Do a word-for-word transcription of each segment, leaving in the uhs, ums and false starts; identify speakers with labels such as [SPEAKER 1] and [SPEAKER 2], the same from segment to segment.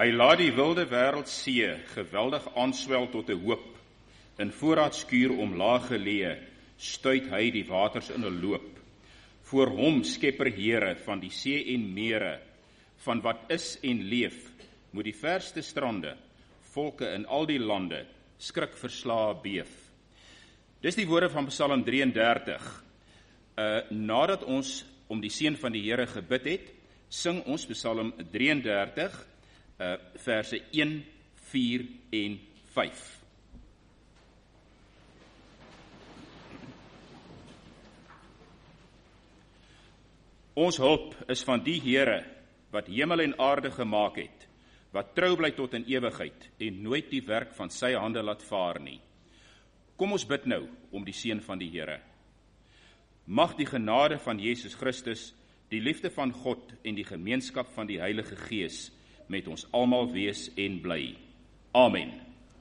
[SPEAKER 1] Hy laat die wilde wêreldsee geweldig aanswel tot 'n hoop. In voorraadskuur omlaag geleë, stuit hy die waters in 'n loop. Voor hom skepper Here van die see en mere, van wat is en leef, moet die verste strande, volke in al die lande, skrik verslae beef. Dis die woorde van Psalm drieëndertig. Uh, nadat ons om die seën van die Here gebid het, sing ons Psalm drieëndertig, uh, verse een, vier en vyf. Ons hulp is van die Here, wat hemel en aarde gemaak het, wat trou bly tot in ewigheid, en nooit die werk van sy hande laat vaar nie. Kom ons bid nou om die seën van die Here. Mag die genade van Jesus Christus, die liefde van God en die gemeenskap van die Heilige Gees met ons almal wees en bly. Amen.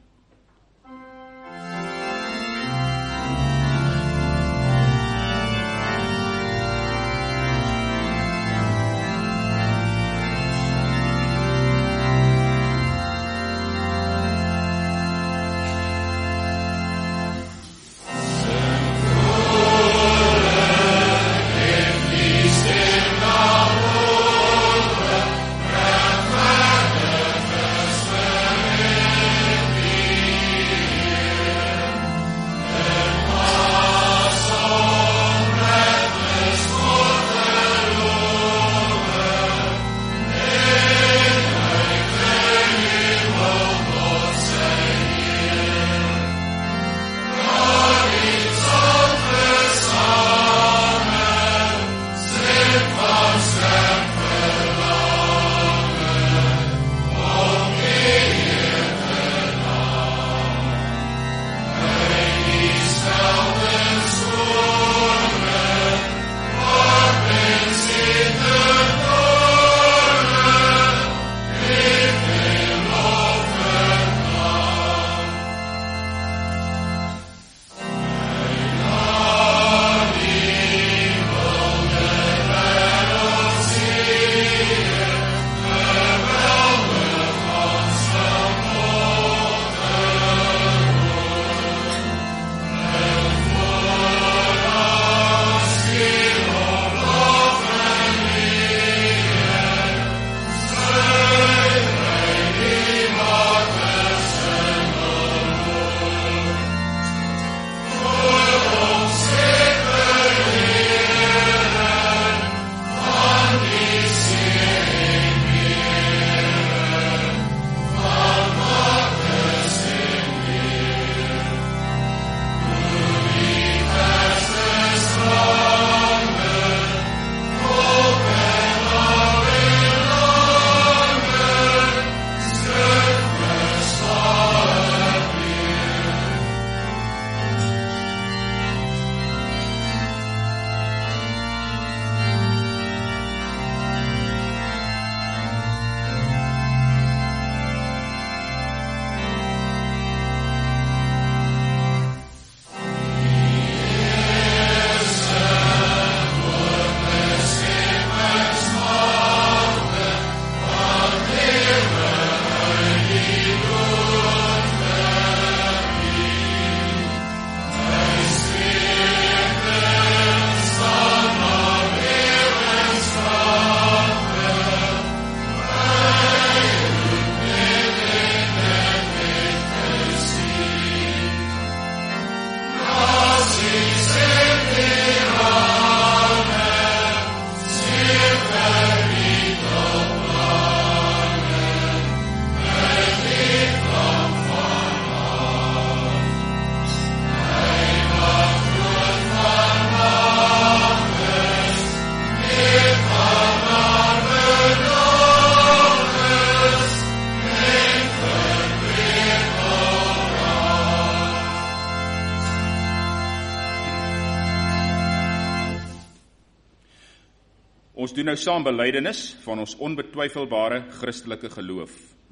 [SPEAKER 1] Ons doen nou saam belydenis van ons onbetwyfelbare Christelike geloof.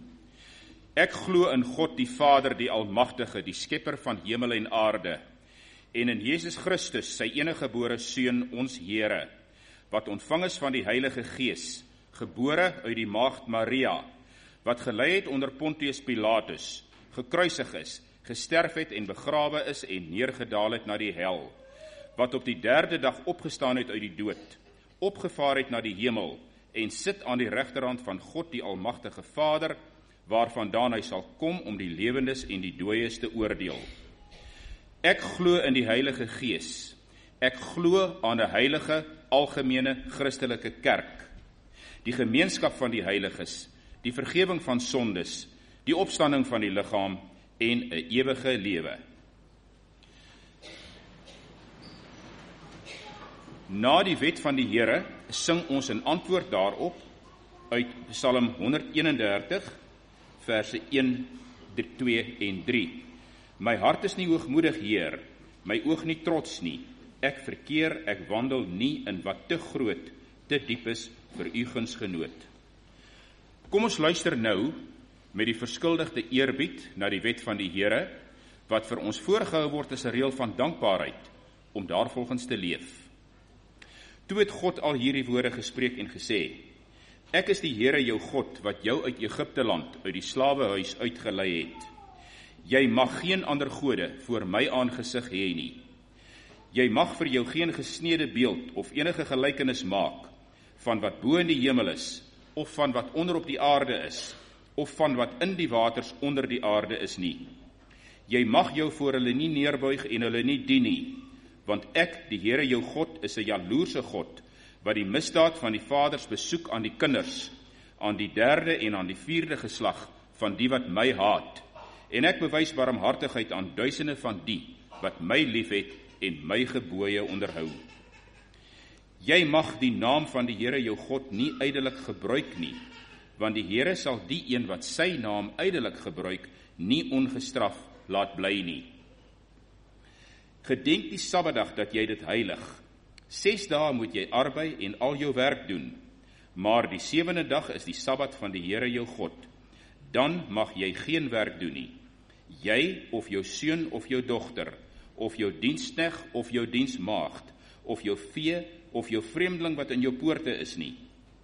[SPEAKER 1] Ek glo in God die Vader, die Almagtige, die Skepper van hemel en aarde, en in Jesus Christus, sy eniggebore Seun, ons Here, wat ontvang is van die Heilige Gees, gebore uit die maagd Maria, wat gelei het onder Pontius Pilatus, gekruisig is, gesterf het en begrawe is en neergedaal het na die hel, wat op die derde dag opgestaan het uit die dood, opgevaar het na die hemel, en sit aan die regterhand van God die Almagtige Vader, waarvandaan hy sal kom om die lewendes en die dooies te oordeel. Ek glo in die Heilige Gees, ek glo aan 'n heilige, algemene, Christelike kerk, die gemeenskap van die heiliges, die vergewing van sondes, die opstanding van die liggaam en 'n ewige lewe. Na die wet van die Here sing ons in antwoord daarop uit Psalm honderdeenendertig, verse een, twee en drie. My hart is nie hoogmoedig, Heer, my oog nie trots nie. Ek verkeer, ek wandel nie in wat te groot, te diep is vir u gunsgenoot. Kom ons luister nou met die verskuldigde eerbied na die wet van die Here, wat vir ons voorgehou word as 'n reël van dankbaarheid, om daarvolgens te leef. Toe het God al hierdie woorde gespreek en gesê, ek is die Here jou God, wat jou uit Egipte land, uit die slawehuis uitgelei het. Jy mag geen ander gode voor my aangesig hê nie. Jy mag vir jou geen gesnede beeld of enige gelykenis maak, van wat bo in die hemel is, of van wat onder op die aarde is, of van wat in die waters onder die aarde is nie. Jy mag jou voor hulle nie neerbuig en hulle nie dien nie, want ek, die Here jou God, is 'n jaloerse God, wat die misdaad van die vaders besoek aan die kinders, aan die derde en aan die vierde geslag van die wat my haat, en ek bewys barmhartigheid aan duisende van die wat my liefhet en my gebooie onderhou. Jy mag die naam van die Here jou God nie ydelik gebruik nie, want die Here sal die een wat sy naam ydelik gebruik, nie ongestraf laat bly nie. Gedenk die Sabbatdag dat jy dit heilig. Ses dae moet jy arbei en al jou werk doen, maar die sewende dag is die Sabbat van die Here jou God. Dan mag jy geen werk doen nie. Jy of jou seun of jou dogter, of jou diensknegt of jou diensmaagd, of jou vee of jou vreemdeling wat in jou poorte is nie.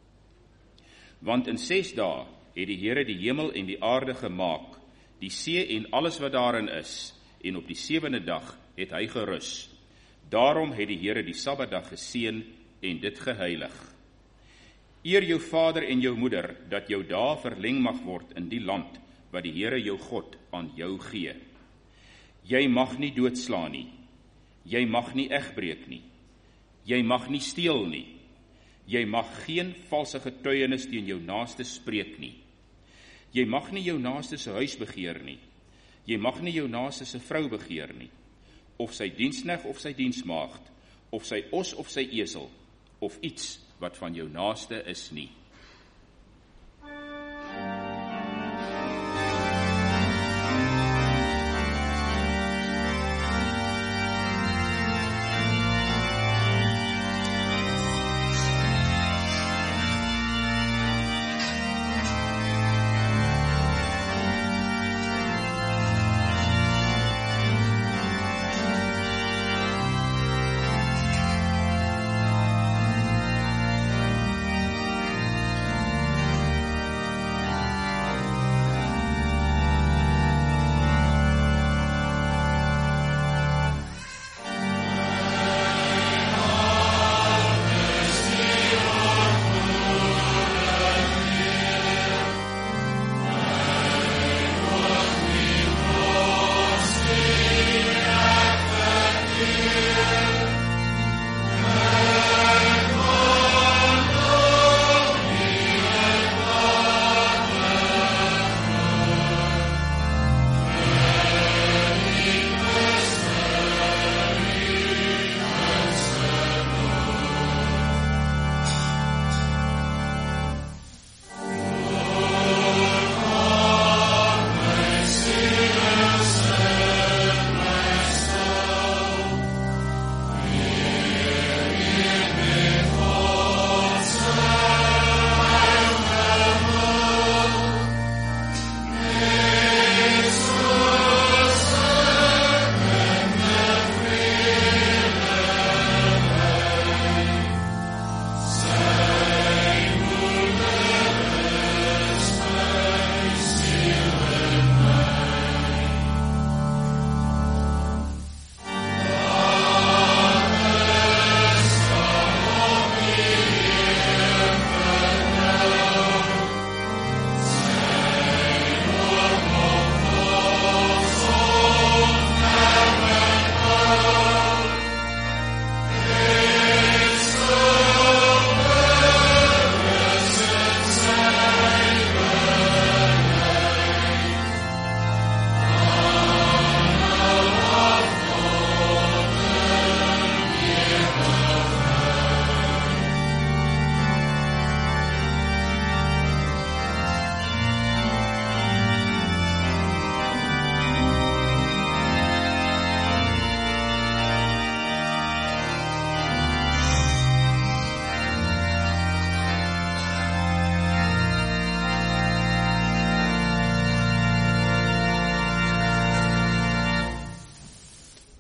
[SPEAKER 1] Want in ses dae het die Here die hemel en die aarde gemaak, die see en alles wat daarin is, en op die sewende dag het hy gerus. Daarom het die Here die Sabbatdag geseën en dit geheilig. Eer jou vader en jou moeder, dat jou dae verleng mag word in die land, wat die Here jou God aan jou gee. Jy mag nie doodslaan nie. Jy mag nie egbreek nie. Jy mag nie steel nie. Jy mag geen valse getuienis teen jou naaste spreek nie. Jy mag nie jou naaste se huis begeer nie. Jy mag nie jou naaste se vrou begeer nie, of sy diensknegt of sy diensmaagd, of sy os of sy esel, of iets wat van jou naaste is nie.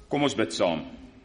[SPEAKER 1] Kom ons bid saam.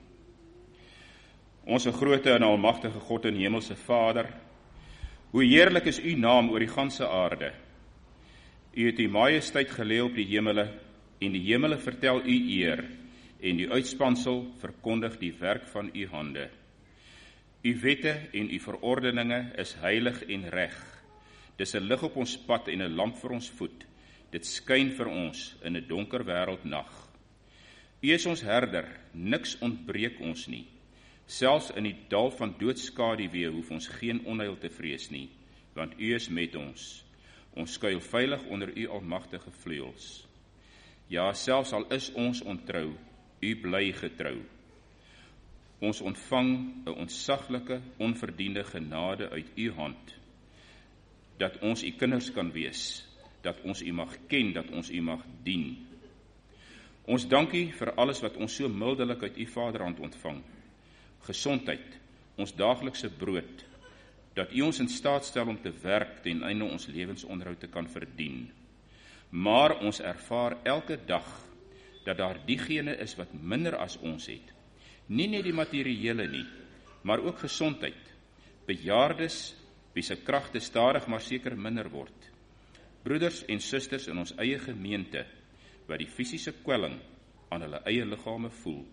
[SPEAKER 1] Onse groote en almagtige God en hemelse Vader, hoe heerlik is u naam oor die ganse aarde. U het u majesteit gelê op die hemele, en die hemele vertel u eer, en die uitspansel verkondig die werk van u hande. U wette en u verordeninge is heilig en reg. Dis 'n lig op ons pad en 'n lamp vir ons voet. Dit skyn vir ons in 'n donker wêreld nag. U is ons herder, niks ontbreek ons nie. Selfs in die dal van doodskaduwee hoef ons geen onheil te vrees nie, want u is met ons. Ons skuil veilig onder u almagtige vleuels. Ja, selfs al is ons ontrou, u bly getrou. Ons ontvang 'n ontsaglike, onverdiende genade uit u hand, dat ons u kinders kan wees, dat ons u mag ken, dat ons u mag dien. Ons dank u vir alles wat ons so mildelik uit u Vaderhand ontvang. Gesondheid, ons daaglikse brood, dat u ons in staat stel om te werk ten einde ons lewensonderhoud te kan verdien. Maar ons ervaar elke dag dat daar diegene is wat minder as ons het. Nie net die materiële nie, maar ook gesondheid. Bejaardes, wie se kragte stadig maar seker minder word. Broeders en susters in ons eie gemeente, wat die fisiese kwelling aan hulle eie liggame voel.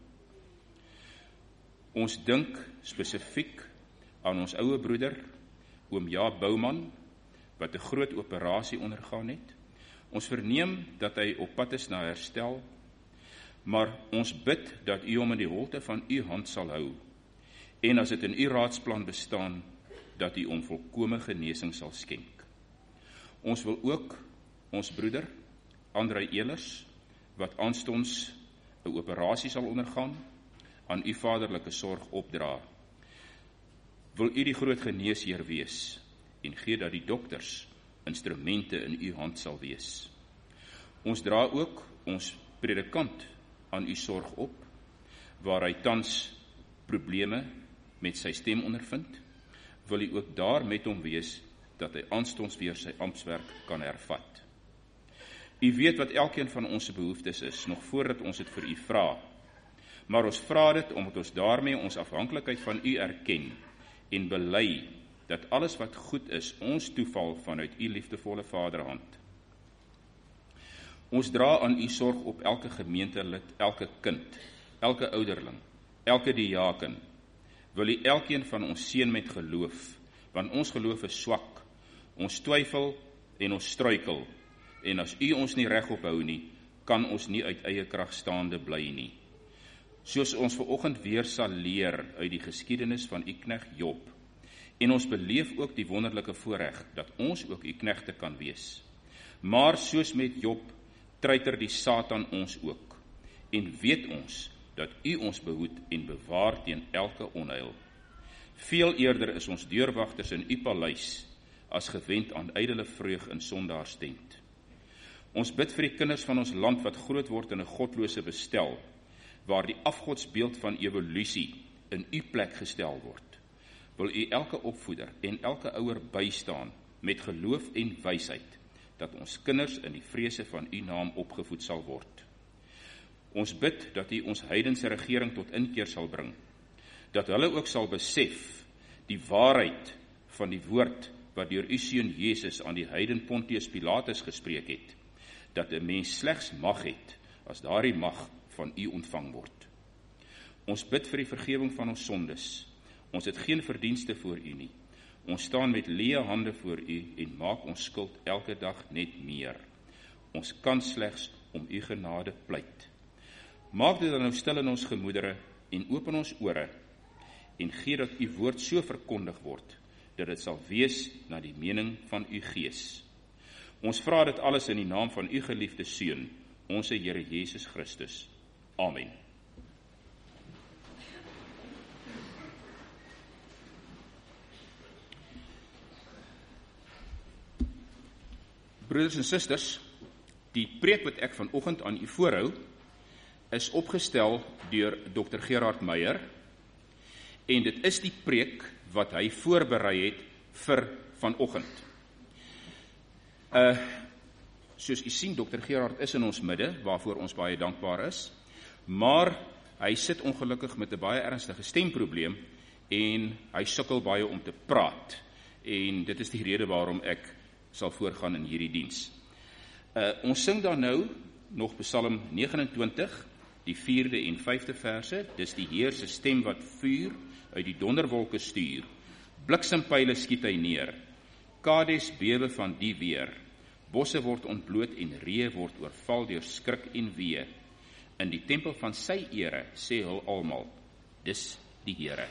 [SPEAKER 1] Ons dink spesifiek aan ons ouwe broeder, oom Jaap Bouman, wat 'n groot operasie ondergaan het. Ons verneem dat hy op pad is na herstel, maar ons bid dat u hom in die holte van u hand sal hou, en as dit in u raadsplan bestaan, dat u hom volkome genesing sal skenk. Ons wil ook ons broeder, Andrei Elers, wat aanstonds 'n operasie sal ondergaan, aan u vaderlike sorg opdra. Wil u die groot geneesheer wees, en gee dat die dokters instrumente in u hand sal wees. Ons dra ook ons predikant aan u sorg op, waar hy tans probleme met sy stem ondervind. Wil u ook daar met hom wees, dat hy aanstonds weer sy amptswerk kan hervat. U weet wat elkeen van ons se behoeftes is, nog voordat ons dit vir u vra. Maar ons vra dit omdat ons daarmee ons afhanklikheid van u erken en bely dat alles wat goed is, ons toeval vanuit u liefdevolle Vaderhand. Ons dra aan u sorg op elke gemeentelid, elke kind, elke ouderling, elke diaken. Wil u elkeen van ons seën met geloof, want ons geloof is swak. Ons twyfel en ons struikel, en as u ons nie reg ophou nie, kan ons nie uit eie krag staande bly nie. Soos ons vanoggend weer sal leer uit die geskiedenis van u knegt Job, en ons beleef ook die wonderlike voorreg dat ons ook u knegte kan wees. Maar soos met Job, treiter die Satan ons ook, en weet ons dat u ons behoed en bewaar teen elke onheil. Veel eerder is ons deurwagters in u paleis, as gewend aan ydelle vreug in sondaarstent. Ons bid vir die kinders van ons land wat groot word in 'n godlose bestel, waar die afgodsbeeld van evolusie in u plek gestel word. Wil u elke opvoeder en elke ouer bystaan met geloof en wysheid, dat ons kinders in die vrese van u naam opgevoed sal word. Ons bid dat u ons heidense regering tot inkeer sal bring, dat hulle ook sal besef die waarheid van die woord wat deur u seun Jesus aan die heiden Pontius Pilatus gespreek het, dat 'n mens slegs mag het as daardie mag van u ontvang word. Ons bid vir die vergewing van ons sondes. Ons het geen verdienste voor u nie. Ons staan met leë hande voor u en maak ons skuld elke dag net meer. Ons kan slegs om u genade pleit. Maak dit dan nou stil in ons gemoedere en open ons ore en gee dat u woord so verkondig word, dat dit sal wees na die mening van u gees. Ons vra dit alles in die naam van u geliefde Seun, onse Here Jesus Christus. Amen. Broeders en susters, die preek wat ek vanoggend aan u voorhou, is opgestel deur dokter Gerard Meyer, en dit is die preek wat hy voorberei het vir vanoggend. Uh, soos u sien, dokter Gerard is in ons midde, waarvoor ons baie dankbaar is, maar Hy sit ongelukkig met 'n baie ernstige stemprobleem en hy sukkel baie om te praat. En dit is die rede waarom ek sal voorgaan in hierdie diens. Uh, ons sing dan nou nog Psalm vyf nege twintig, die vierde en vyfde verse. Dis die Heer se stem wat vuur uit die donderwolke stuur. Bliksempeile skiet hy neer. Kades bewe van die weer. Bosse word ontbloot en reë word oorval deur skrik en wee. In die tempel van sy ere sê hul almal, dis die Here.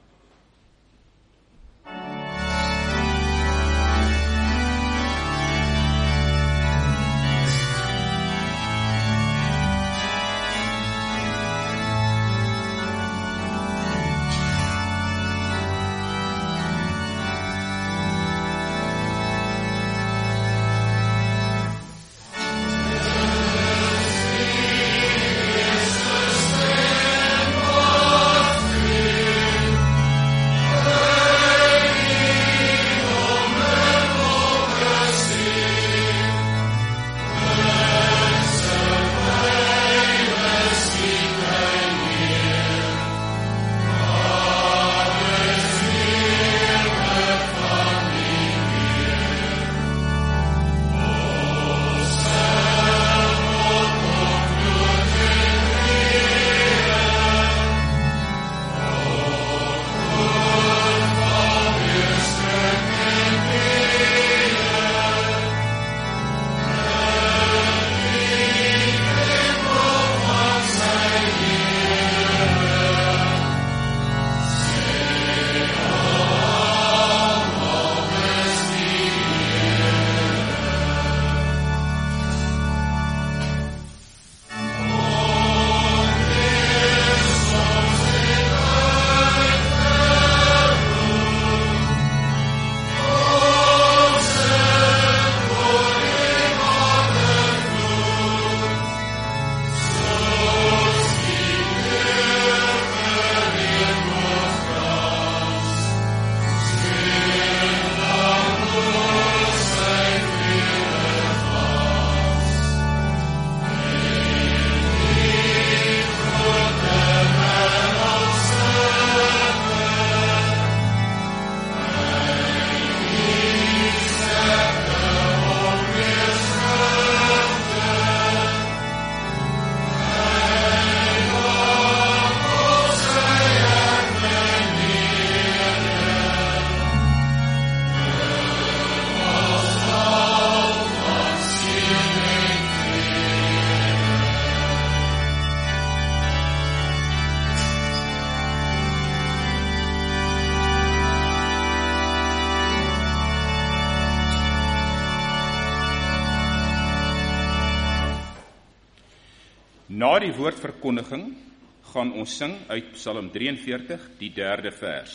[SPEAKER 1] Na die woordverkondiging gaan ons sing uit Psalm drieënveertig, die derde vers.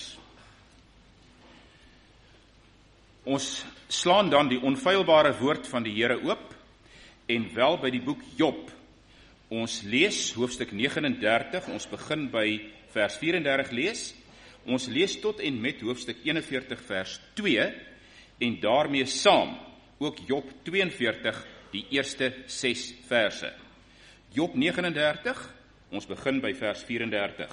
[SPEAKER 1] Ons slaan dan die onfeilbare woord van die Here oop en wel by die boek Job. Ons lees hoofstuk negenendertig, ons begin by vers vierendertig lees. Ons lees tot en met hoofstuk eenenveertig vers twee en daarmee saam ook Job tweeënveertig, die eerste ses verse. Job negenendertig, ons begin by vers vierendertig.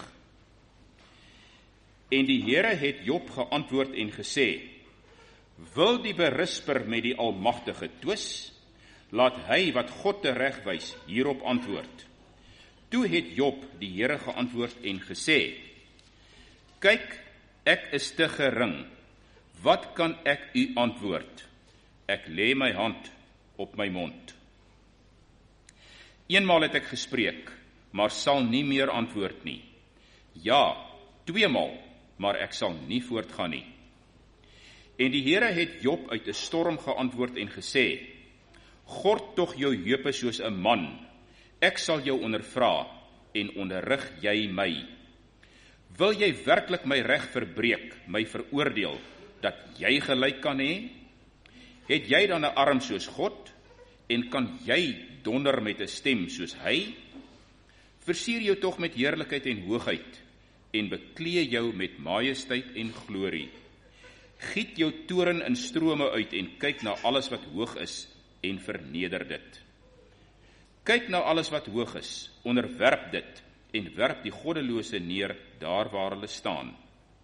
[SPEAKER 1] En die Here het Job geantwoord en gesê, wil die berisper met die Almagtige twis, laat hy wat God teregwys hierop antwoord. Toe het Job die Here geantwoord en gesê, kyk, ek is te gering, wat kan ek u antwoord? Ek lê my hand op my mond. Eenmaal het ek gespreek, maar sal nie meer antwoord nie. Ja, tweemaal, maar ek sal nie voortgaan nie. En die Here het Job uit 'n storm geantwoord en gesê, gord tog jou heupe soos 'n man, ek sal jou ondervra en onderrig jy my. Wil jy werklik my reg verbreek, my veroordeel, dat jy gelyk kan hê? Het jy dan 'n arm soos God, en kan jy donder met 'n stem soos hy? Versier jou tog met heerlikheid en hoogheid, en beklee jou met majesteit en glorie. Giet jou toren in strome uit, en kyk na alles wat hoog is, en verneder dit. Kyk na alles wat hoog is, onderwerp dit, en werp die goddelose neer daar waar hulle staan.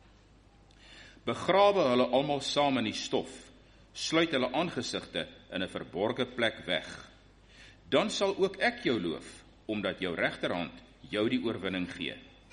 [SPEAKER 1] Begrawe hulle almal saam in die stof, sluit hulle aangesigte in 'n verborge plek weg. Dan sal ook ek jou loof, omdat jou regterhand jou die oorwinning gee.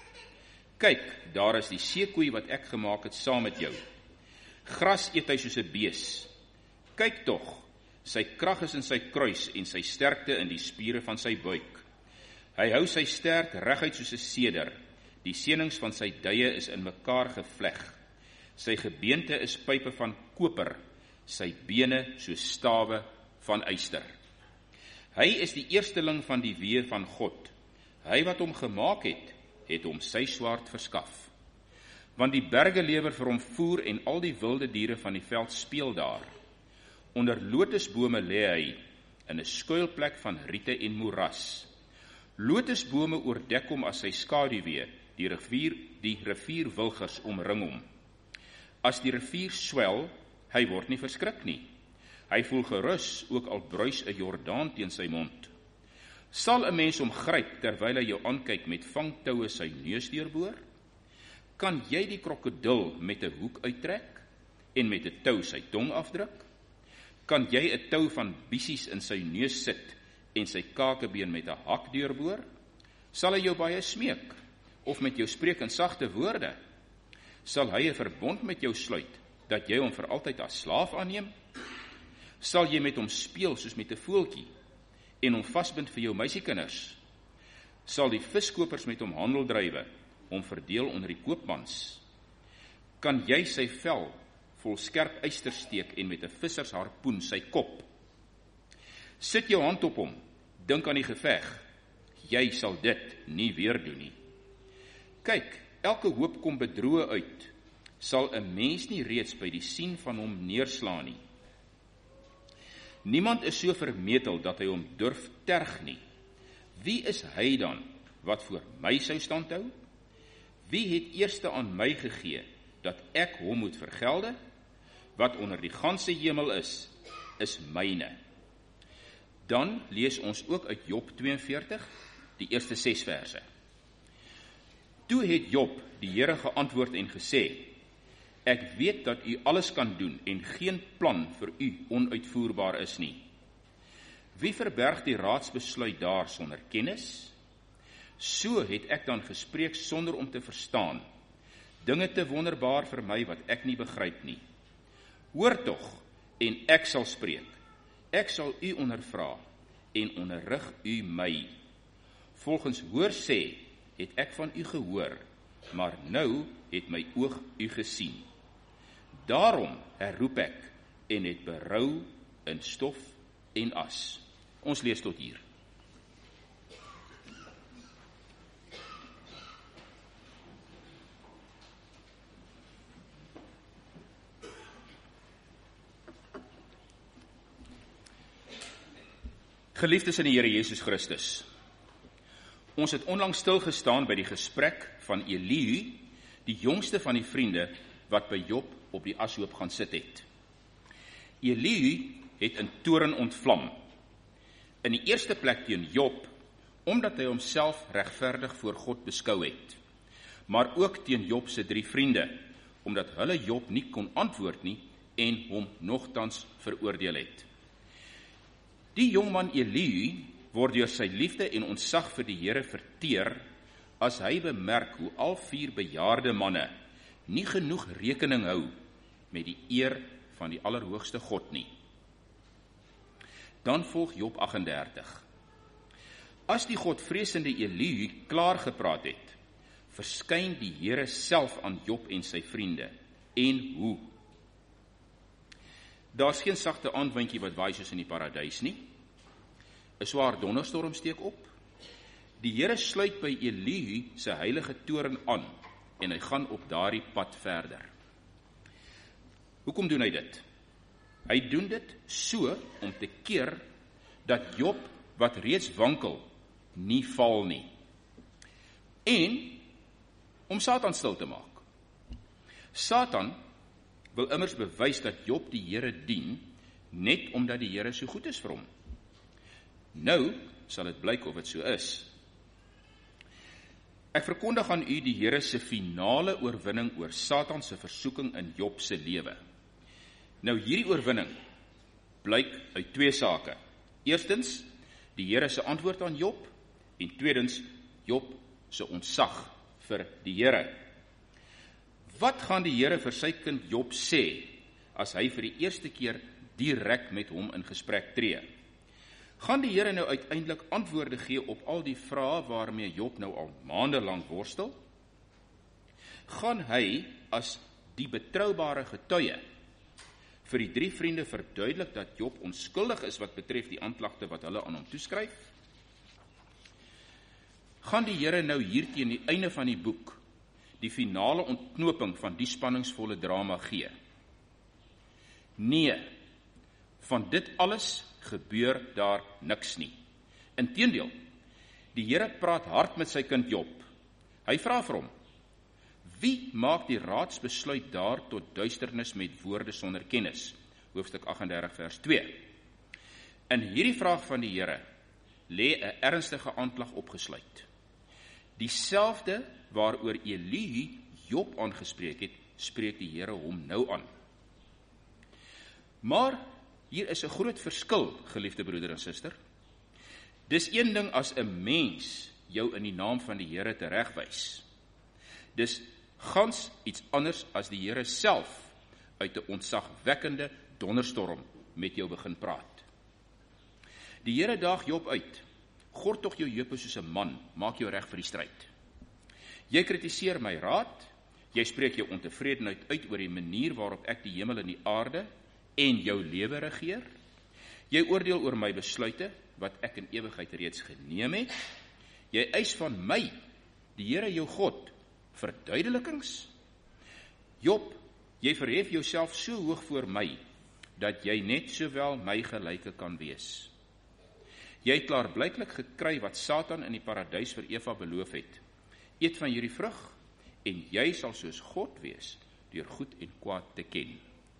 [SPEAKER 1] Kyk, daar is die seekoei wat ek gemaak het saam met jou. Gras eet hy soos 'n bees. Kyk tog, sy krag is in sy kruis en sy sterkte in die spiere van sy buik. Hy hou sy stert reguit soos 'n seder. Die seenings van sy duie is in mekaar gevleg. Sy gebeente is pype van koper, sy bene soos stawe van yster. Hy is die eersteling van die weë van God. Hy wat hom gemaak het, het hom sy swaard verskaf. Want die berge lewer vir hom voer en al die wilde diere van die veld speel daar. Onder lotusbome lê hy in 'n skuilplek van riete en moeras. Lotusbome oordek hom as sy skaduwee, die rivier, die rivier wilgers omring hom. As die rivier swel, hy word nie verskrik nie. Hy voel gerus, ook al bruis 'n Jordaan teen sy mond. Sal 'n mens hom gryp terwyl hy jou aankyk met vangtoue sy neus deurboor? Kan jy die krokodil met 'n hoek uittrek en met 'n tou sy tong afdruk? Kan jy 'n tou van bissies in sy neus sit en sy kakebeen met 'n hak deurboor? Sal hy jou baie smeek of met jou spreek in sagte woorde? Sal hy 'n verbond met jou sluit dat jy hom vir altyd as slaaf aanneem? Sal jy met hom speel soos met 'n voeltjie en hom vasbind vir jou meisiekinders? Sal die viskopers met hom handel drywe, hom verdeel onder die koopmans? Kan jy sy vel vol skerp yster steek en met 'n vissersharpoen sy kop? Sit jou hand op hom, dink aan die geveg, jy sal dit nie weer doen nie. Kyk, elke hoop kom bedroe uit, sal 'n mens nie reeds by die sien van hom neerslaan nie. Niemand is so vermetel dat hy hom durf terg nie. Wie is hy dan, wat voor my sou standhou? Wie het eerste aan my gegee, dat ek hom moet vergelde? Wat onder die ganse hemel is, is myne. Dan lees ons ook uit Job tweeënveertig, die eerste ses verse. Toe het Job die Here geantwoord en gesê, ek weet dat u alles kan doen en geen plan vir u onuitvoerbaar is nie. Wie verberg die raadsbesluit daar sonder kennis? So het ek dan gespreek sonder om te verstaan, dinge te wonderbaar vir my wat ek nie begryp nie. Hoor tog, en ek sal spreek, ek sal u ondervra, en onderrig u my. Volgens hoor sê, het ek van u gehoor, maar nou het my oog u gesien. Daarom herroep ek, en het berou in stof en as. Ons lees tot hier. Geliefdes in die Here Jesus Christus, ons het onlangs stilgestaan by die gesprek van Elihu, die jongste van die vriende, wat by Job op die ashoop gaan sit het. Elihu het in toorn ontvlam, in die eerste plek teen Job, omdat hy homself regverdig voor God beskou het, maar ook teen Job se drie vriende, omdat hulle Job nie kon antwoord nie en hom nogtans veroordeel het. Die jongman Elihu word deur sy liefde en ontzag vir die Here verteer, as hy bemerk hoe al vier bejaarde manne nie genoeg rekening hou met die eer van die Allerhoogste God nie. Dan volg Job agt en dertig. As die godvreesende Elihu klaar gepraat het, verskyn die Here self aan Job en sy vriende. En hoe? Daar's geen sagte aandwindjie wat waai soos in die paradys nie. 'n Swaar donderstorm steek op. Die Here sluit by Elihu se heilige toorn aan en hy gaan op daardie pad verder. Hoekom doen hy dit? Hy doen dit so om te keer dat Job, wat reeds wankel, nie val nie. En om Satan stil te maak. Satan wil immers bewys dat Job die Here dien, net omdat die Here so goed is vir hom. Nou sal dit blyk of dit so is. Ek verkondig aan u die Here se finale oorwinning oor Satan se versoeking in Job se lewe. Nou hierdie oorwinning blyk uit twee sake. Eerstens, die Here se antwoord aan Job, en tweedens, Job se ontzag vir die Here. Wat gaan die Here vir sy kind Job sê, as hy vir die eerste keer direk met hom in gesprek tree? Gaan die Here nou uiteindelik antwoorde gee op al die vrae waarmee Job nou al maande lank worstel? Gaan hy as die betroubare getuie vir die drie vriende verduidelik dat Job onskuldig is wat betref die aanklagte wat hulle aan hom toeskryf? Gaan die Here nou hier teen die einde van die boek die finale ontknoping van die spanningsvolle drama gee? Nee, van dit alles gebeur daar niks nie. Inteendeel, die Here praat hard met sy kind Job. Hy vra vir hom, wie maak die raadsbesluit daar tot duisternis met woorde sonder kennis? Hoofstuk agt en dertig vers twee. In hierdie vraag van die Here lê 'n ernstige aanklag opgesluit. Dieselfde waaroor Elihu Job aangespreek het, spreek die Here hom nou aan. Maar hier is 'n groot verskil, geliefde broeder en suster. Dis een ding as 'n mens jou in die naam van die Here teregwys. Dis gans iets anders as die Here self uit 'n ontzagwekkende donderstorm met jou begin praat. Die Here daag Job uit. Gord tog jou heupe soos 'n man, maak jou reg vir die stryd. Jy kritiseer my raad, jy spreek jou ontevredenheid uit oor die manier waarop ek die hemel en die aarde en jou lewe regeer. Jy oordeel oor my besluite, wat ek in ewigheid reeds geneem het. Jy eis van my, die Here jou God, verduidelikings. Job, jy verhef jouself so hoog voor my, dat jy net sowel my gelyke kan wees. Jy het klaarblyklik gekry wat Satan in die paradys vir Eva beloof het. Eet van hierdie vrug, en jy sal soos God wees, deur goed en kwaad te ken.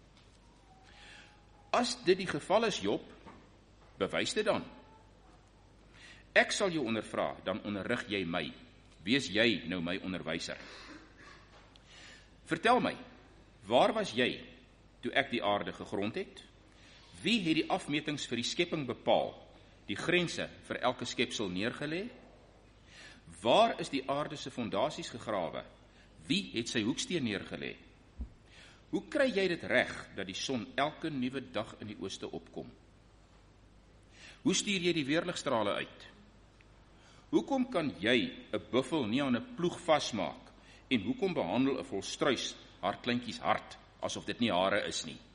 [SPEAKER 1] As dit die geval is, Job, bewys dit dan. Ek sal jou ondervra, dan onderrig jy my. Wees jy nou my onderwyser. Vertel my, waar was jy toe ek die aarde gegrond het? Wie het die afmetings vir die skepping bepaal, die grense vir elke skepsel neergelê? Waar is die aarde se fondasies gegrawe? Wie het sy hoeksteen neergelê? Hoe kry jy dit reg dat die son elke nuwe dag in die ooste opkom? Hoe stuur jy die weerligstrale uit? Hoekom kan jy 'n buffel nie aan 'n ploeg vasmaak? En hoekom behandel 'n volstruis haar kleintjies hart, asof dit nie hare is nie?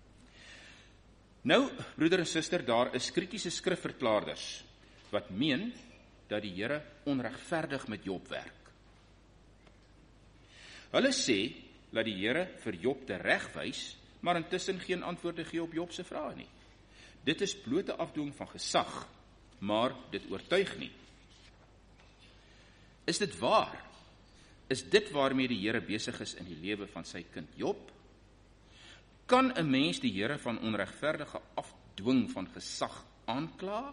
[SPEAKER 1] Nou, broeder en suster, daar is kritiese skrifverklaarders wat meen dat die Here onregverdig met Job werk. Hulle sê dat die Here vir Job teregwys, maar intussen geen antwoorde gee op Job se vrae nie. Dit is blote afdoing van gesag, maar dit oortuig nie. Is dit waar? Is dit waarmee die Here besig is in die lewe van sy kind Job? Kan 'n mens die Here van onregverdige afdwing van gesag aankla?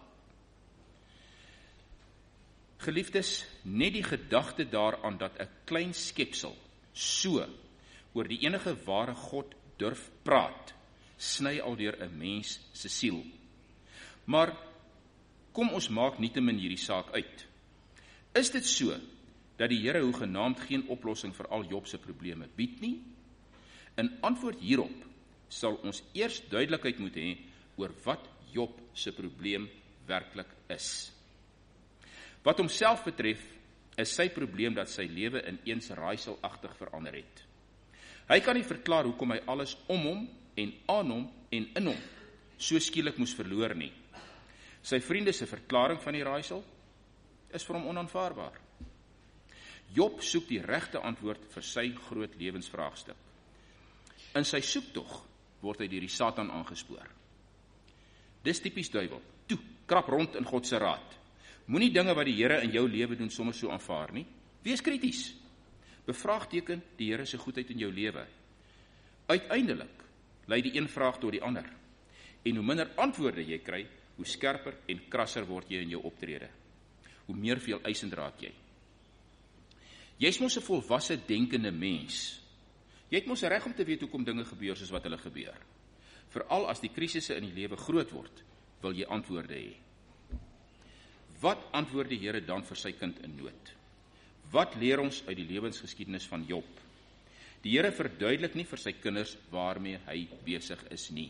[SPEAKER 1] Geliefdes, net die gedagte daaraan dat 'n klein skepsel so oor die enige ware God durf praat, sny aldeur 'n mens se siel. Maar kom ons maak nietemin hierdie saak uit. Is dit so dat die Here hoegenaamd geen oplossing vir al Job se probleme bied nie? In antwoord hierop sal ons eers duidelikheid moet hê oor wat Job se probleem werklik is. Wat homself betref, is sy probleem dat sy lewe ineens raaiselagtig verander het. Hy kan nie verklaar hoekom hy alles om hom en aan hom en in hom so skielik moes verloor nie. Sy vriende se verklaring van die raaisel is vir hom onaanvaarbaar. Job soek die regte antwoord vir sy groot lewensvraagstuk. In sy soektog word hy deur die Satan aangespoor. Dis tipies duiwel. Toe, krap rond in God se raad. Moenie dinge wat die Here in jou lewe doen sommer so aanvaar nie. Wees krities. Bevraagteken die Here se goedheid in jou lewe. Uiteindelik lei die een vraag tot die ander. En hoe minder antwoorde jy kry, hoe skerper en krasser word jy in jou optrede. Hoe meer veel eisend raak jy. Jy's mos 'n volwasse denkende mens. Jy het mos reg om te weet hoekom dinge gebeur soos wat hulle gebeur. Veral as die krisisse in die lewe groot word, wil jy antwoorde hê. Wat antwoord die Here dan vir sy kind in nood? Wat leer ons uit die lewensgeskiedenis van Job? Die Here verduidelik nie vir sy kinders waarmee hy besig is nie.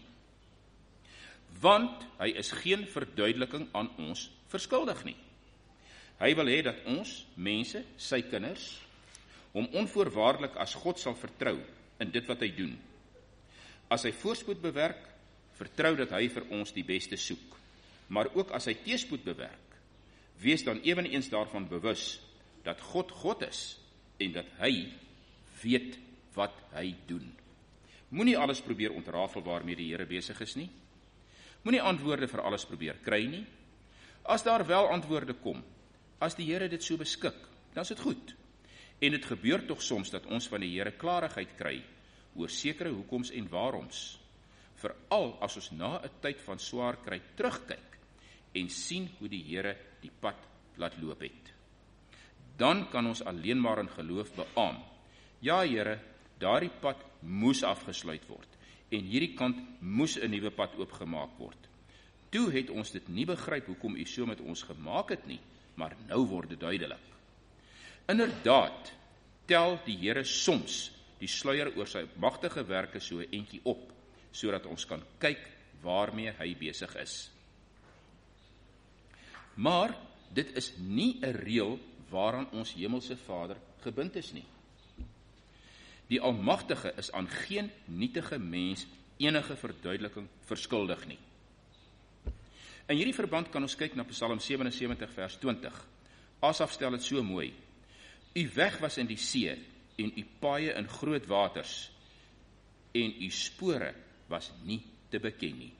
[SPEAKER 1] Want hy is geen verduideliking aan ons verskuldig nie. Hy wil hê dat ons, mense, sy kinders, hom onvoorwaardelik as God sal vertrou in dit wat hy doen. As hy voorspoed bewerk, vertrou dat hy vir ons die beste soek. Maar ook as hy teëspoed bewerk, wees dan eweneens daarvan bewus dat God God is en dat hy weet wat hy doen. Moenie alles probeer ontrafel waarmee die Here besig is nie. Moenie antwoorde vir alles probeer kry nie. As daar wel antwoorde kom, as die Here dit so beskik, dan is dit goed. En dit gebeur tog soms dat ons van die Here klarigheid kry oor sekere hoekoms en waaroms, veral as ons na 'n tyd van swaar kry terugkyk en sien hoe die Here die pad laat loop het. Dan kan ons alleen maar in geloof beaam. Ja, Here, daardie pad moes afgesluit word en hierdie kant moes 'n nuwe pad oopgemaak word. Toe het ons dit nie begryp hoekom U so met ons gemaak het nie, maar nou word dit duidelik. Inderdaad, tel die Here soms die sluier oor sy magtige werke so 'n entjie op, sodat ons kan kyk waarmee hy besig is. Maar dit is nie 'n reël waaraan ons hemelse Vader gebind is nie. Die Almagtige is aan geen nietige mens enige verduideliking verskuldig nie. In hierdie verband kan ons kyk na Psalm sewensewentig vers twintig. Asaf stel dit so mooi. U weg was in die see en u paaie in groot waters en u spore was nie te beken nie.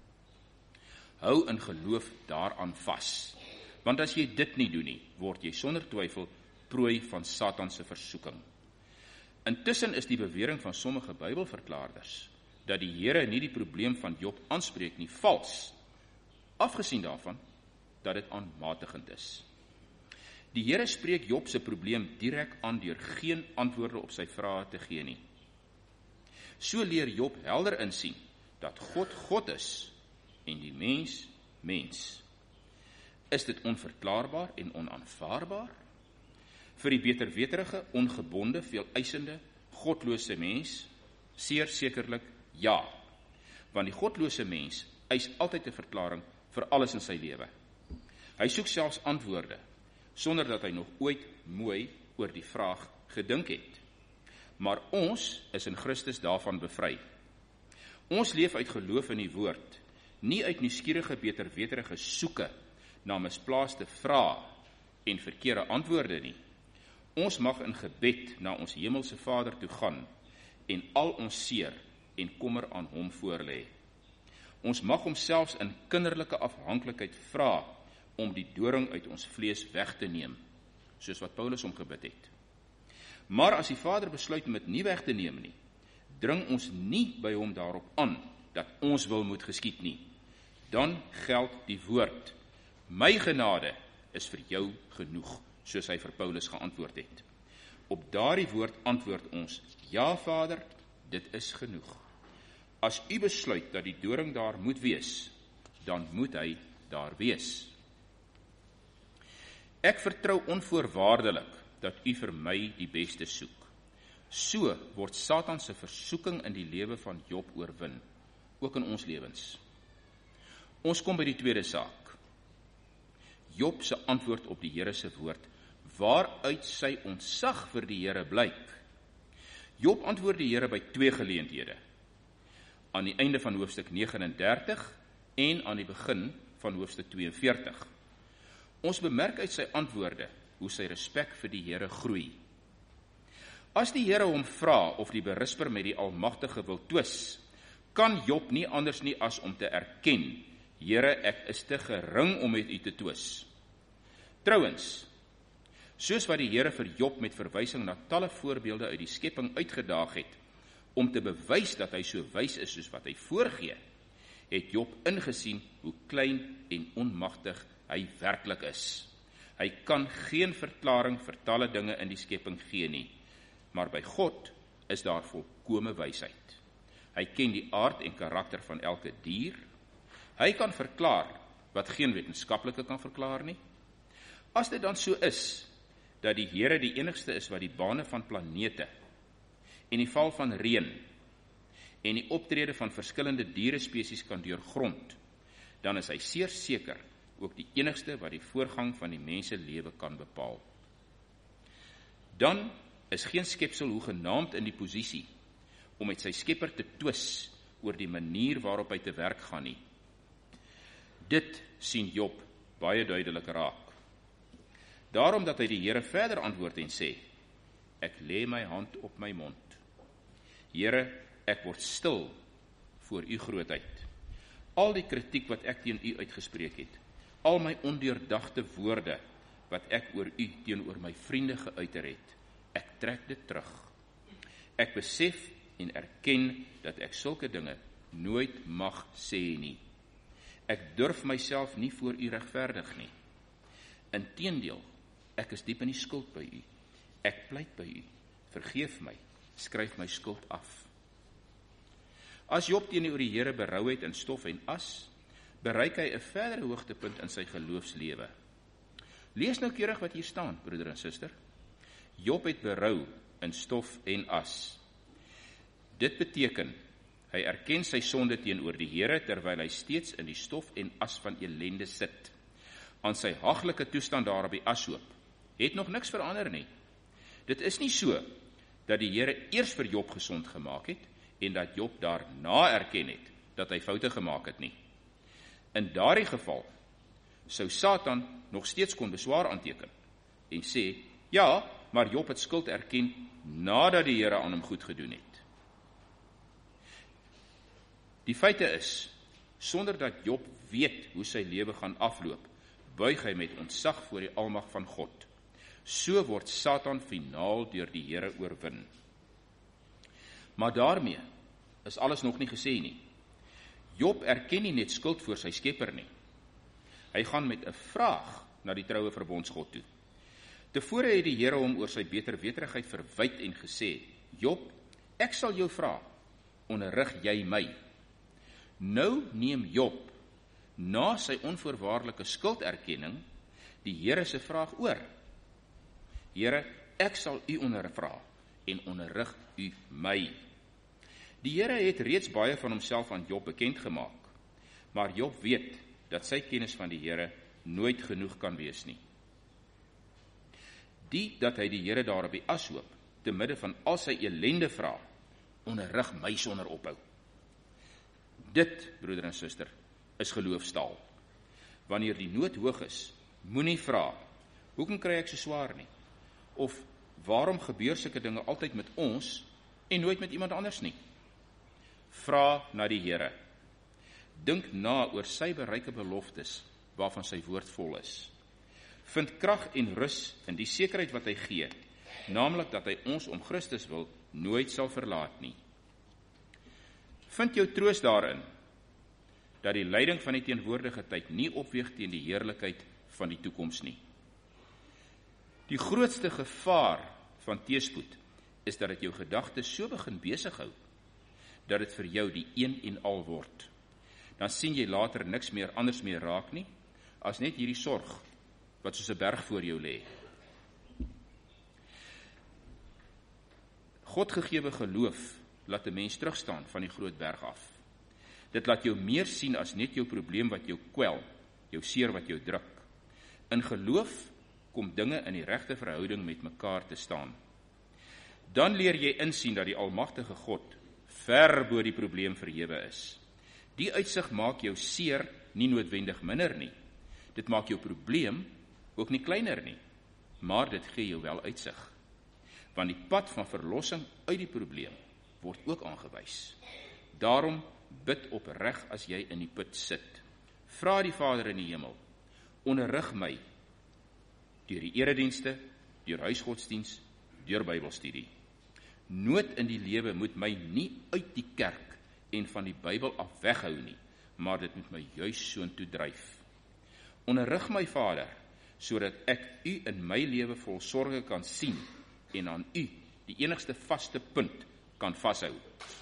[SPEAKER 1] Hou in geloof daaraan vas, want as jy dit nie doen nie, word jy sonder twyfel prooi van Satan se versoeking. Intussen is die bewering van sommige Bybelverklaarders dat die Here nie die probleem van Job aanspreek nie vals, afgesien daarvan dat dit aanmatigend is. Die Here spreek Job se probleem direk aan deur geen antwoorde op sy vrae te gee nie. So leer Job helder insien dat God God is en die mens mens. Is dit onverklaarbaar en onaanvaarbaar? Vir die beterweterige, ongebonde, veeleisende, godlose mens, seer sekerlik ja. Want die godlose mens eis altyd 'n verklaring vir alles in sy lewe. Hy soek selfs antwoorde, sonder dat hy nog ooit mooi oor die vraag gedink het. Maar ons is in Christus daarvan bevry. Ons leef uit geloof in die woord, nie uit nuuskierige beterweterige soeke na misplaaste vrae en verkeerde antwoorde nie. Ons mag in gebed na ons hemelse Vader toe gaan en al ons seer en kommer aan hom voorlê. Ons mag hom selfs in kinderlike afhanklikheid vra om die doring uit ons vlees weg te neem, soos wat Paulus hom gebid het. Maar as die Vader besluit om dit nie weg te neem nie, dring ons nie by hom daarop aan dat ons wil moet geskied nie. Dan geld die woord, my genade is vir jou genoeg, soos hy vir Paulus geantwoord het. Op daardie woord antwoord ons, ja Vader, dit is genoeg. As u besluit dat die doring daar moet wees, dan moet hy daar wees. Ek vertrou onvoorwaardelik dat u vir my die beste soek. So word Satan se versoeking in die lewe van Job oorwin, ook in ons lewens. Ons kom by die tweede saak. Job se antwoord op die Here se woord, waaruit sy ontzag vir die Here blyk. Job antwoord die Here by twee geleenthede, aan die einde van hoofstuk nege en dertig en aan die begin van hoofstuk twee en veertig. Ons bemerk uit sy antwoorde hoe sy respek vir die Here groei. As die Here hom vra of die berisper met die Almagtige wil twis, kan Job nie anders nie as om te erken, Here, ek is te gering om met u te twis. Trouwens, soos wat die Here vir Job met verwysing na talle voorbeelde uit die skepping uitgedaag het, om te bewys dat hy so wys is soos wat hy voorgee, het Job ingesien hoe klein en onmagtig hy werklik is. Hy kan geen verklaring vir talle dinge in die skepping gee nie, maar by God is daar volkome wysheid. Hy ken die aard en karakter van elke dier. Hy kan verklaar wat geen wetenskaplike kan verklaar nie. As dit dan so is, dat die Here die enigste is wat die bane van planete en die val van reën en die optrede van verskillende dierespesies kan deurgrond, dan is hy seer seker ook die enigste wat die voorgang van die menselewe kan bepaal. Dan is geen skepsel hoegenaamd in die posisie om met sy skepper te twis oor die manier waarop hy te werk gaan nie. Dit sien Job baie duidelik raak. Daarom dat hy die Here verder antwoord en sê, ek lê my hand op my mond. Here, ek word stil voor u grootheid. Al die kritiek wat ek teen u uitgespreek het, al my ondeurdagte woorde wat ek oor u teenoor my vriende geuiter het, ek trek dit terug. Ek besef en erken dat ek sulke dinge nooit mag sê nie. Ek durf myself nie voor u regverdig nie. Inteendeel, ek is diep in die skuld by u. Ek pleit by u. Vergeef my, skryf my skuld af. As Job teenoor die Here berou het in stof en as, bereik hy 'n verdere hoogtepunt in sy geloofslewe. Lees noukeurig wat hier staan, broeder en suster. Job het berou in stof en as. Dit beteken, hy erken sy sonde teenoor die Here terwyl hy steeds in die stof en as van ellende sit. Aan sy haglike toestand daar op die ashoop het nog niks verander nie. Dit is nie so dat die Here eers vir Job gesond gemaak het en dat Job daarna erken het dat hy foute gemaak het nie. In daardie geval sou Satan nog steeds kon beswaar aanteken en sê, ja, maar Job het skuld erken nadat die Here aan hom goed gedoen het. Die feite is, sonder dat Job weet hoe sy lewe gaan afloop, buig hy met ontzag voor die almag van God. So word Satan finaal deur die Here oorwin. Maar daarmee is alles nog nie gesê nie. Job erken nie net skuld voor sy skepper nie. Hy gaan met 'n vraag na die troue verbondsgod toe. Tevore het die Here hom oor sy beterweterigheid verwyd en gesê, Job, ek sal jou vra, onderrig jy my? Nou neem Job, na sy onvoorwaardelike skulderkenning, die Here se vraag oor. Here, ek sal u ondervra en onderrig u my. Die Here het reeds baie van homself aan Job bekend gemaak, maar Job weet dat sy kennis van die Here nooit genoeg kan wees nie. Die dat hy die Here daar op die ashoop, te midde van al sy ellende vra, onderrig my sonder ophou. Dit, broeder en suster, is geloofstaal. Wanneer die nood hoog is, moenie vra, hoekom kry ek so swaar nie? Of, waarom gebeur sulke dinge altyd met ons en nooit met iemand anders nie? Vra na die Here. Dink na oor sy bereike beloftes, waarvan sy woord vol is. Vind krag en rus in die sekerheid wat hy gee, naamlik dat hy ons om Christus wil nooit sal verlaat nie. Vind jou troos daarin, dat die lyding van die teenwoordige tyd nie opweeg teen die heerlikheid van die toekoms nie. Die grootste gevaar van teëspoed is dat dit jou gedagtes so begin besig hou, dat dit vir jou die een en al word. Dan sien jy later niks meer anders meer raak nie, as net hierdie sorg, wat soos 'n berg voor jou lê. Godgegewe geloof laat 'n mens terugstaan van die groot berg af. Dit laat jou meer sien as net jou probleem wat jou kwel, jou seer wat jou druk. In geloof kom dinge in die regte verhouding met mekaar te staan. Dan leer jy insien dat die almagtige God ver bo die probleem verhewe is. Die uitsig maak jou seer nie noodwendig minder nie. Dit maak jou probleem ook nie kleiner nie, maar dit gee jou wel uitsig. Want die pad van verlossing uit die probleem word ook aangewys. Daarom bid opreg as jy in die put sit. Vra die Vader in die hemel, onderrig my deur die eredienste, deur huisgodsdiens, deur Bybelstudie. Nood in die lewe moet my nie uit die kerk en van die Bybel af weghou nie, maar dit moet my juis soontoe dryf. Onderrig my Vader, sodat ek u in my lewe vol sorge kan sien en aan u, die enigste vaste punt, kan vashou.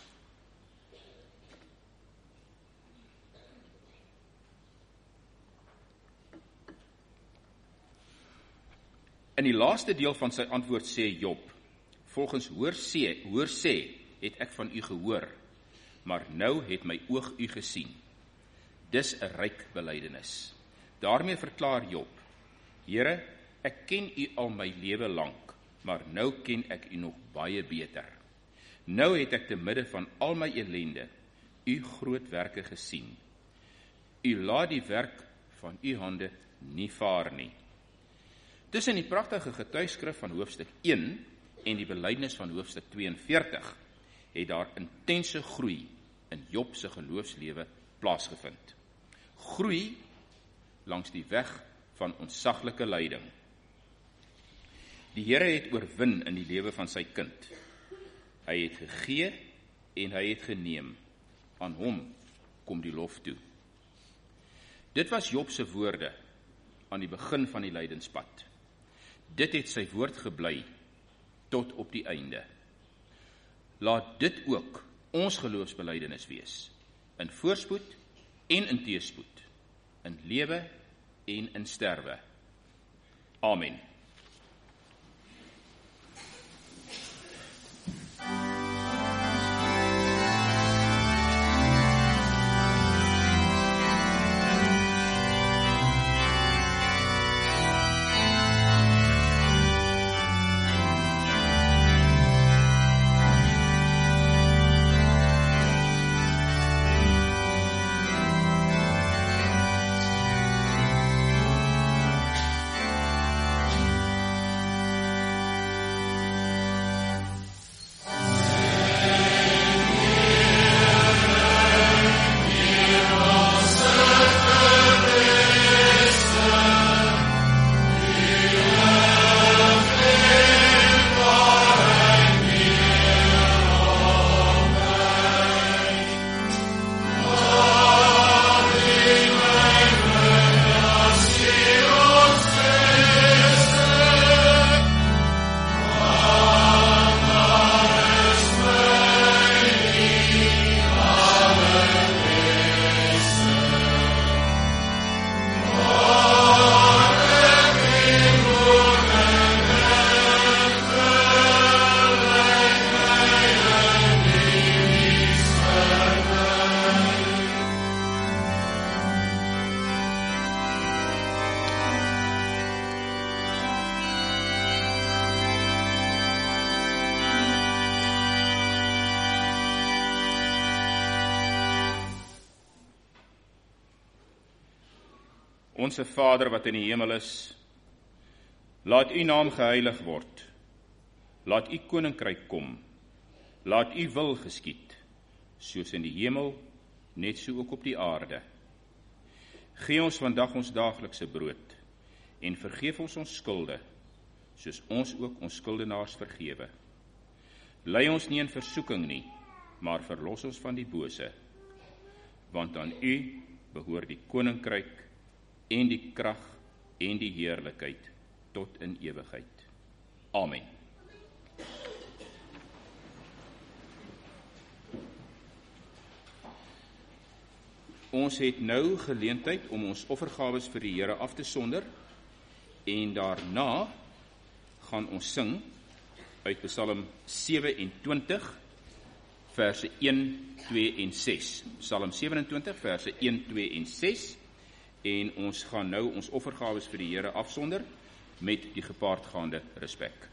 [SPEAKER 1] In die laaste deel van sy antwoord sê Job, volgens hoor sê, hoor sê, het ek van u gehoor, maar nou het my oog u gesien. Dis 'n ryk belydenis. Daarmee verklaar Job, Here, ek ken u al my lewe lank, maar nou ken ek u nog baie beter. Nou het ek te midde van al my ellende u groot werke gesien. U laat die werk van u hande nie vaar nie. Tussen die pragtige getuigskrif van hoofstuk een en die belydenis van hoofstuk tweeënveertig het daar intense groei in Job se geloofslewe plaasgevind. Groei langs die weg van ontsaglike lyding. Die Here het oorwin in die lewe van sy kind. Hy het gegee en hy het geneem. Aan hom kom die lof toe. Dit was Job se woorde aan die begin van die lydenspad. Dit het sy woord gebly tot op die einde. Laat dit ook ons geloofsbelydenis wees, in voorspoed en in teëspoed, in lewe en in sterwe. Amen. Onse Vader wat in die hemel is, laat u naam geheilig word. Laat u koninkryk kom. Laat u wil geskied, soos in die hemel, net so ook op die aarde. Gee ons vandag ons daaglikse brood en vergeef ons ons skulde, soos ons ook ons skuldenaars vergewe. Lei ons nie in versoeking nie, maar verlos ons van die bose, want aan u behoort die koninkryk en die krag en die heerlikheid tot in ewigheid. Amen. Ons het nou geleentheid om ons offergawes vir die Here af te sonder en daarna gaan ons sing uit Psalm sewe-en-twintig verse een, twee en ses. Psalm sewe-en-twintig verse een, twee en ses. En ons gaan nou ons offergawes vir die Here afsonder met die gepaardgaande respek.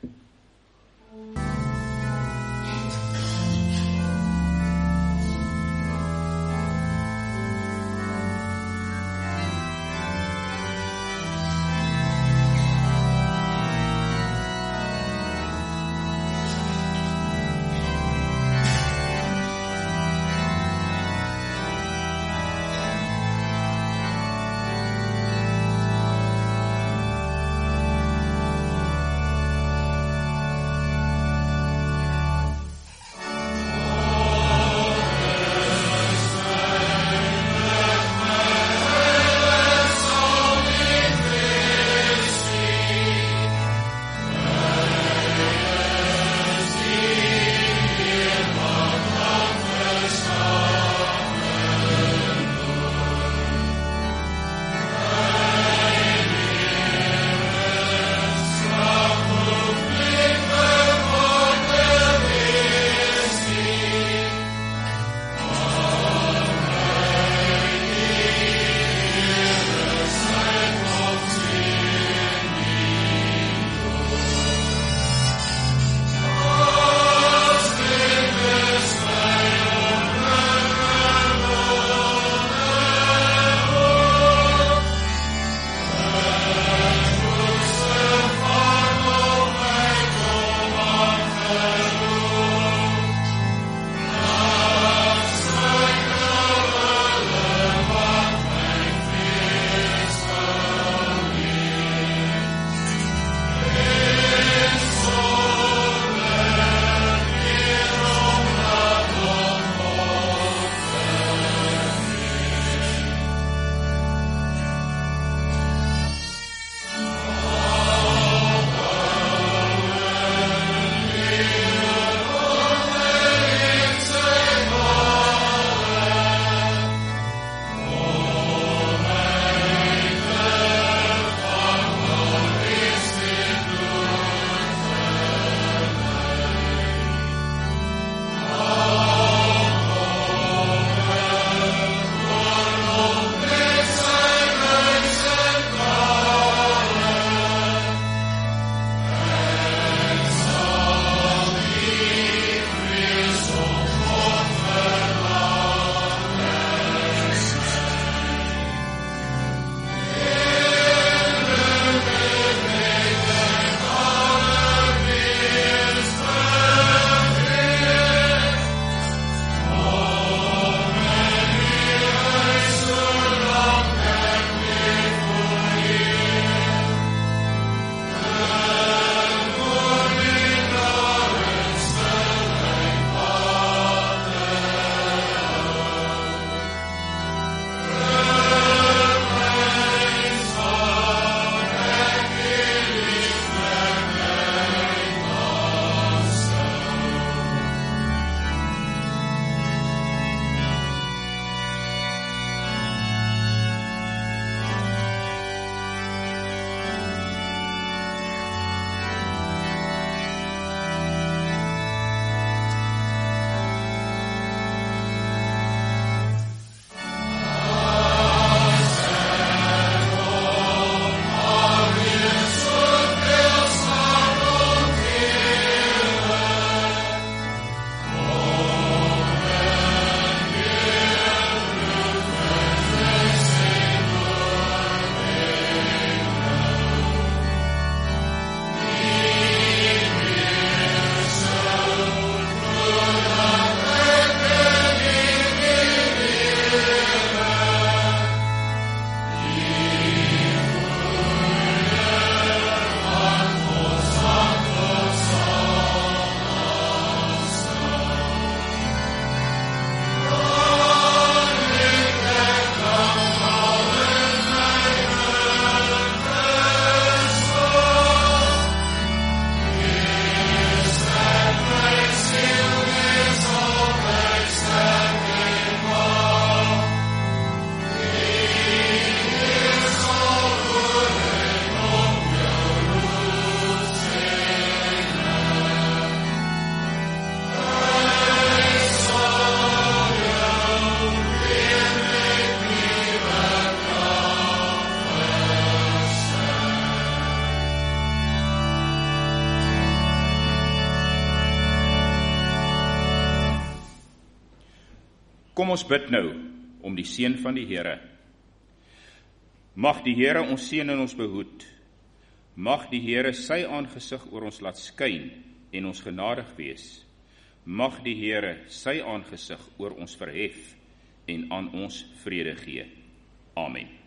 [SPEAKER 1] Kom ons bid nou om die seën van die Here. Mag die Here ons seën en ons behoed. Mag die Here sy aangesig oor ons laat skyn en ons genadig wees. Mag die Here sy aangesig oor ons verhef en aan ons vrede gee. Amen.